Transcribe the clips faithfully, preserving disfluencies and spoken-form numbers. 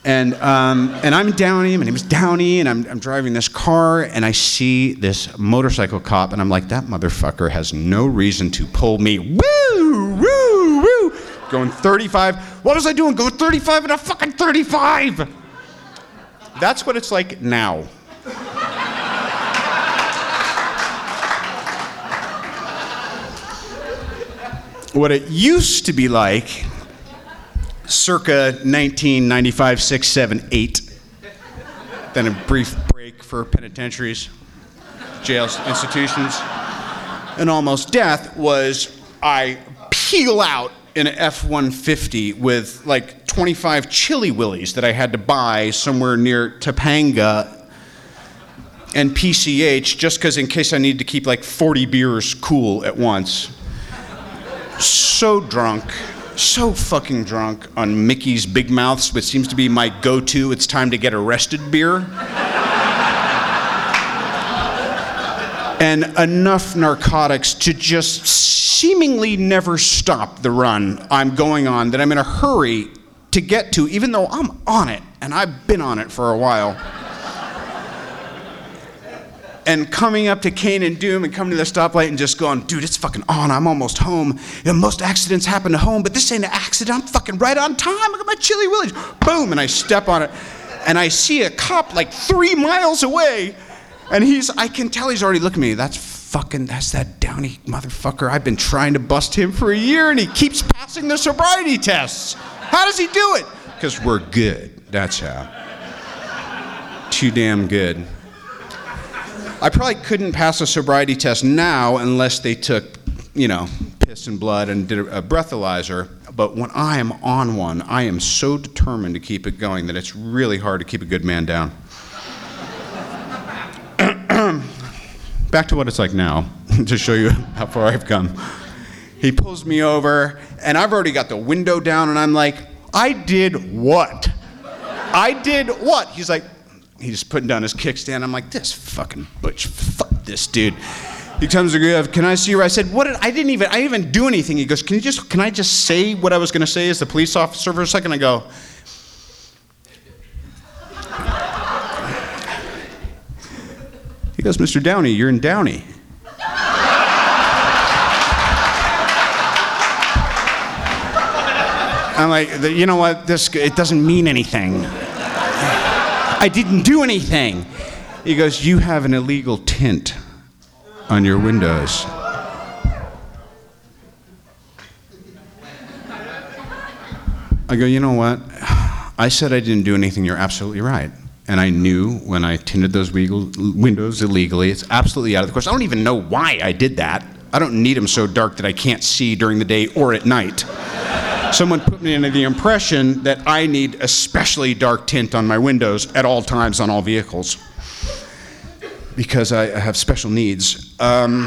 And um, and I'm Downey, my name is Downey, and I'm, I'm driving this car, and I see this motorcycle cop, and I'm like, that motherfucker has no reason to pull me. Woo, woo, woo. Going thirty-five. What was I doing? Going thirty-five and a fucking thirty-five. That's what it's like now. What it used to be like, circa nineteen ninety-five, six, seven, eight. Then a brief break for penitentiaries, jails, institutions, and almost death was I peel out in an F one fifty with like twenty-five Chili Willies that I had to buy somewhere near Topanga and P C H just because in case I need to keep like forty beers cool at once. So drunk, so fucking drunk on Mickey's Big Mouths, which seems to be my go-to, it's time to get arrested beer. And enough narcotics to just seemingly never stop the run I'm going on that I'm in a hurry to get to, even though I'm on it, and I've been on it for a while. And coming up to Cane and Doom and coming to the stoplight and just going, dude, it's fucking on, I'm almost home. You know, most accidents happen at home, but this ain't an accident, I'm fucking right on time, I got my Chili Willies. Boom, and I step on it, and I see a cop like three miles away, and he's, I can tell he's already looking at me. That's fucking, that's that Downey motherfucker. I've been trying to bust him for a year, and he keeps passing the sobriety tests. How does he do it? Because we're good, that's how. Too damn good. I probably couldn't pass a sobriety test now unless they took, you know, piss and blood and did a breathalyzer. But when I am on one, I am so determined to keep it going that it's really hard to keep a good man down. Back to what it's like now, to show you how far I've come. He pulls me over, and I've already got the window down, and I'm like, I did what? I did what? He's like, he's putting down his kickstand. I'm like, this fucking butch, fuck this dude. He comes to go, can I see you? I said, what did, I didn't even, I didn't even do anything. He goes, can you just, can I just say what I was gonna say as the police officer for a second? I go, he goes, Mister Downey, you're in Downey. I'm like, you know what, this, it doesn't mean anything. I didn't do anything. He goes, you have an illegal tint on your windows. I go, you know what? I said I didn't do anything, you're absolutely right. And I knew when I tinted those windows illegally, it's absolutely out of the question. I don't even know why I did that. I don't need them so dark that I can't see during the day or at night. Someone put me into the impression that I need especially dark tint on my windows at all times on all vehicles because I have special needs. Um,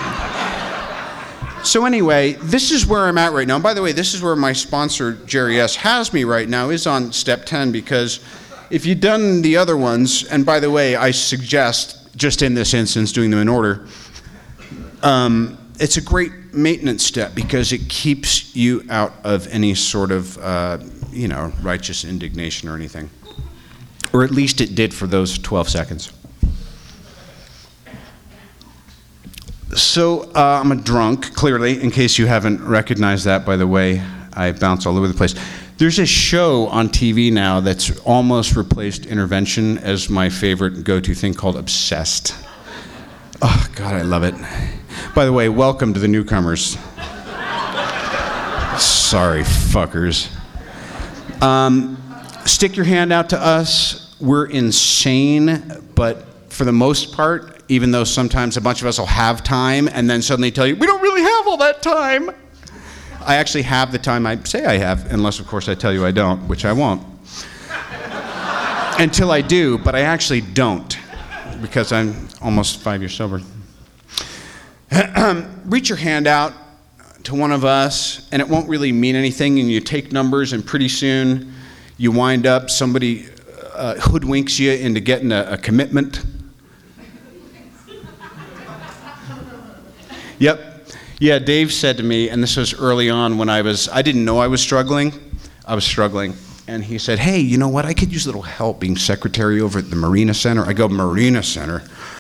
so anyway, this is where I'm at right now. And by the way, this is where my sponsor, Jerry S., has me right now, is on step ten, because if you've done the other ones, and by the way, I suggest, just in this instance, doing them in order, um, it's a great maintenance step because it keeps you out of any sort of, uh, you know, righteous indignation or anything. Or at least it did for those twelve seconds. So uh, I'm a drunk, clearly, in case you haven't recognized that, by the way. I bounce all over the place. There's a show on T V now that's almost replaced Intervention as my favorite go-to thing called Obsessed. Oh, God, I love it. By the way, welcome to the newcomers. Sorry, fuckers. Um, stick your hand out to us. We're insane, but for the most part, even though sometimes a bunch of us will have time and then suddenly tell you, we don't really have all that time. I actually have the time I say I have, unless, of course, I tell you I don't, which I won't. Until I do, but I actually don't, because I'm almost five years sober. Reach your hand out to one of us, and it won't really mean anything, and you take numbers, and pretty soon you wind up, somebody uh, hoodwinks you into getting a, a commitment. Yep. Yeah, Dave said to me, and this was early on when I was, I didn't know I was struggling. I was struggling. And he said, hey, you know what? I could use a little help being secretary over at the Marina Center. I go, Marina Center?